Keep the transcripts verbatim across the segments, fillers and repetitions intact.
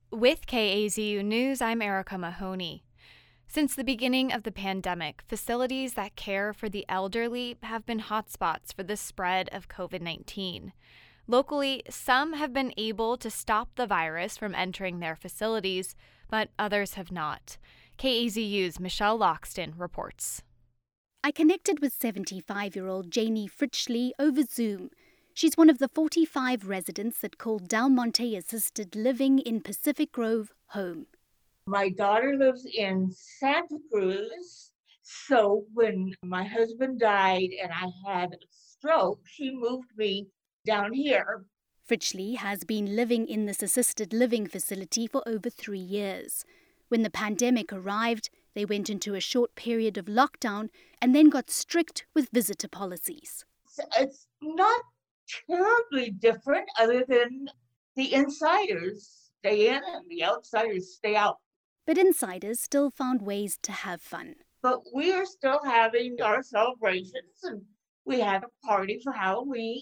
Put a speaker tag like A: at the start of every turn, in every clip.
A: With K A Z U News, I'm Erica Mahoney. Since the beginning of the pandemic, facilities that care for the elderly have been hotspots for the spread of covid nineteen. Locally, some have been able to stop the virus from entering their facilities, but others have not. K A Z U's Michelle Loxton reports.
B: I connected with seventy-five-year-old Janie Fritschley over Zoom. She's one of the forty-five residents that call Del Monte Assisted Living in Pacific Grove home.
C: My daughter lives in Santa Cruz, so when my husband died and I had a stroke, she moved me down here.
B: Fritschley has been living in this assisted living facility for over three years. When the pandemic arrived, they went into a short period of lockdown and then got strict with visitor policies.
C: It's not terribly different other than the insiders stay in and the outsiders stay out.
B: But insiders still found ways to have fun.
C: But we are still having our celebrations, and we had a party for Halloween.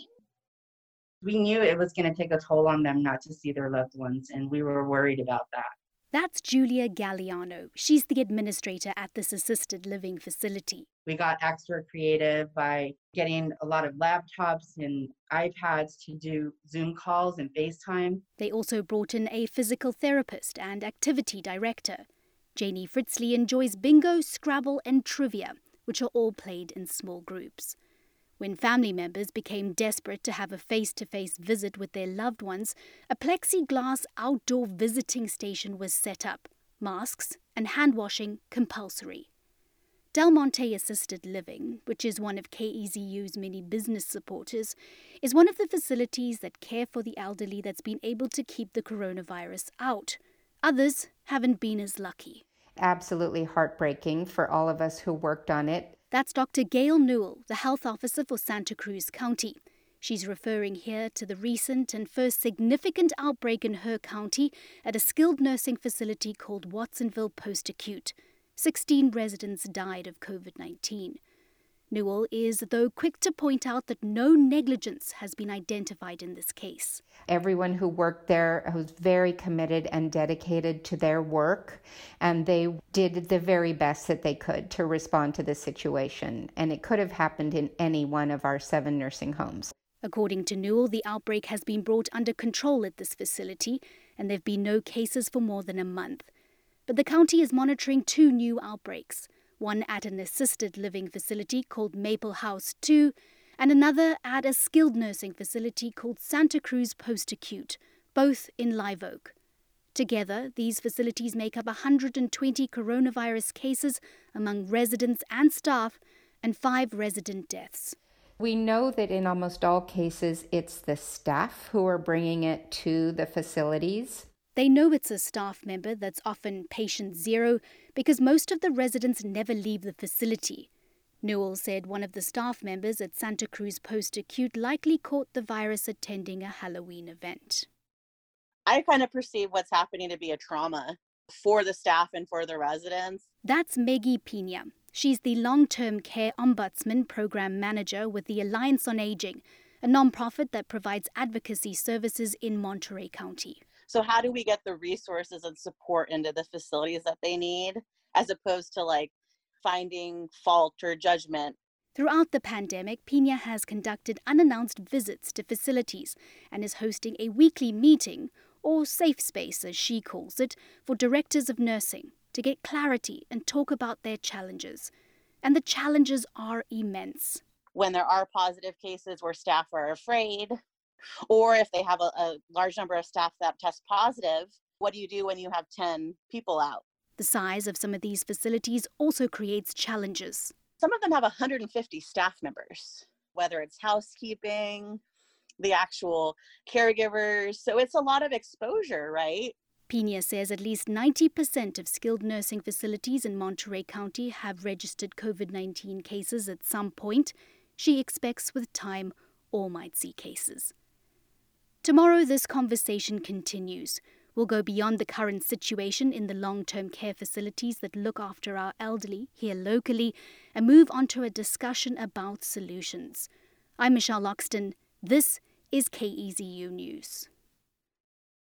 D: We knew it was going to take a toll on them not to see their loved ones, and we were worried about that.
B: That's Julia Galliano. She's the administrator at this assisted living facility.
D: We got extra creative by getting a lot of laptops and iPads to do Zoom calls and FaceTime.
B: They also brought in a physical therapist and activity director. Janie Fritschley enjoys bingo, Scrabble and trivia, which are all played in small groups. When family members became desperate to have a face-to-face visit with their loved ones, a plexiglass outdoor visiting station was set up, masks and hand washing compulsory. Del Monte Assisted Living, which is one of K E Z U's many business supporters, is one of the facilities that care for the elderly that's been able to keep the coronavirus out. Others haven't been as lucky.
E: Absolutely heartbreaking for all of us who worked on it.
B: That's Doctor Gail Newell, the health officer for Santa Cruz County. She's referring here to the recent and first significant outbreak in her county at a skilled nursing facility called Watsonville Post-Acute. Sixteen residents died of covid nineteen. Newell is, though, quick to point out that no negligence has been identified in this case.
E: Everyone who worked there was very committed and dedicated to their work, and they did the very best that they could to respond to the situation. And it could have happened in any one of our seven nursing homes.
B: According to Newell, the outbreak has been brought under control at this facility, and there have been no cases for more than a month. But the county is monitoring two new outbreaks. One at an assisted living facility called Maple House two, and another at a skilled nursing facility called Santa Cruz Post-Acute, both in Live Oak. Together, these facilities make up one hundred twenty coronavirus cases among residents and staff, and five resident deaths.
E: We know that in almost all cases, it's the staff who are bringing it to the facilities.
B: They know it's a staff member that's often patient zero because most of the residents never leave the facility. Newell said one of the staff members at Santa Cruz Post-Acute likely caught the virus attending a Halloween event.
F: I kind of perceive what's happening to be a trauma for the staff and for the residents.
B: That's Maggie Pina. She's the Long-Term Care Ombudsman Program Manager with the Alliance on Aging, a nonprofit that provides advocacy services in Monterey County.
F: So how do we get the resources and support into the facilities that they need, as opposed to like finding fault or judgment?
B: Throughout the pandemic, Pina has conducted unannounced visits to facilities and is hosting a weekly meeting, or safe space as she calls it, for directors of nursing to get clarity and talk about their challenges. And the challenges are immense.
F: When there are positive cases where staff are afraid, or if they have a, a large number of staff that test positive, what do you do when you have ten people out?
B: The size of some of these facilities also creates challenges.
F: Some of them have one hundred fifty staff members, whether it's housekeeping, the actual caregivers. So it's a lot of exposure, right?
B: Pina says at least ninety percent of skilled nursing facilities in Monterey County have registered covid nineteen cases at some point. She expects with time all might see cases. Tomorrow, this conversation continues. We'll go beyond the current situation in the long-term care facilities that look after our elderly here locally and move on to a discussion about solutions. I'm Michelle Loxton. This is K E Z U News.